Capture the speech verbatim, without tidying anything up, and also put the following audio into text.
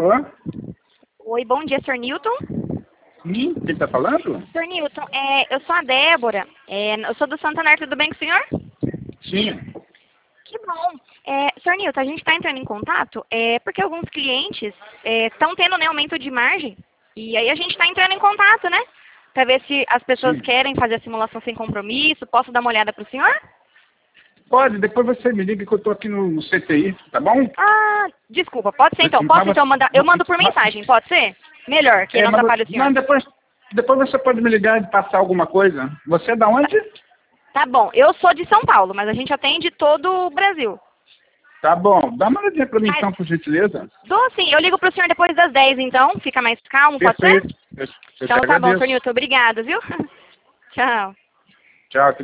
Alô? Oi, bom dia, senhor Newton. Sim, quem tá falando? senhor Newton, é, eu sou a Débora. É, eu sou do Santander, tudo bem com o senhor? Sim. Que bom. É, senhor Newton, a gente está entrando em contato é, porque alguns clientes estão tendo né, aumento de margem. E aí a gente está entrando em contato, né? Para ver se as pessoas Sim. querem fazer a simulação sem compromisso. Posso dar uma olhada para o senhor? Pode, depois você me liga que eu tô aqui no, no C T I, tá bom? Ah, desculpa, pode ser então. Mas Posso você- então mandar? Eu mando por mas- mensagem, pode ser? Melhor, que É, não mas, atrapalha o senhor. não, depois, depois você pode me ligar e passar alguma coisa. Você é da onde? Tá bom, eu sou de São Paulo, mas a gente atende todo o Brasil. Tá bom, dá uma olhadinha pra mim Mas- então, por gentileza. Dou sim, eu ligo pro senhor depois das dez então, fica mais calmo, pode ser? Perfeito. Eu, eu Então te tá bom, agradeço. senhor Newton, obrigada, viu? Tchau. Tchau,